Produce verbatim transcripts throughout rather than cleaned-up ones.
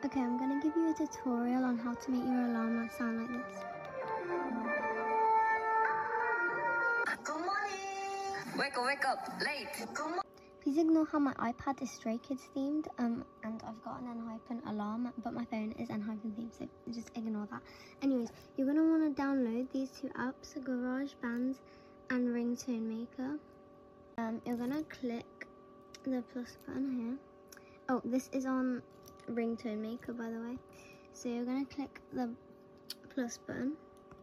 Okay, I'm gonna give you a tutorial on how to make your alarm sound like this. Good morning! Wake up, wake up, late! Good morning! Please ignore how my iPad is Stray Kids themed, um, and I've got an Enhypen alarm, but my phone is Enhypen themed, so just ignore that. Anyways, you're gonna wanna download these two apps, GarageBand and Ringtone Maker. Um, you're gonna click the plus button here. Oh, this is on Ringtone Maker, by the way. So you're gonna click the plus button,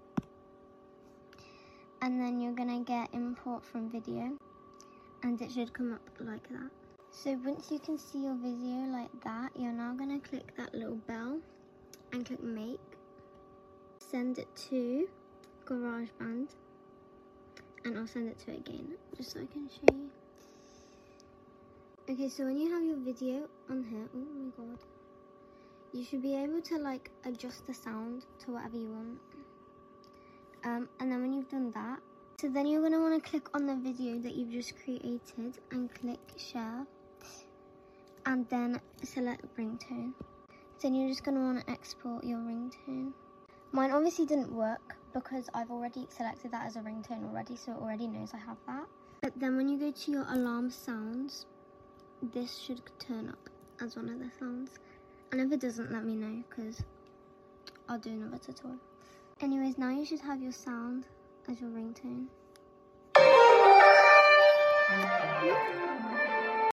and then you're gonna get import from video, and it should come up like that. So once you can see your video like that, you're now gonna click that little bell and click make. Send it to GarageBand, and I'll send it to it again, just so I can show you. Okay, so when you have your video on here, oh my god, you should be able to like adjust the sound to whatever you want. Um, and then when you've done that, so then you're gonna wanna click on the video that you've just created and click share, and then select ringtone. Then you're just gonna wanna export your ringtone. Mine obviously didn't work because I've already selected that as a ringtone already, so it already knows I have that. But then when you go to your alarm sounds, this should turn up as one of the sounds. And if it doesn't, let me know, because I'll do another tutorial. Anyways, now you should have your sound as your ringtone.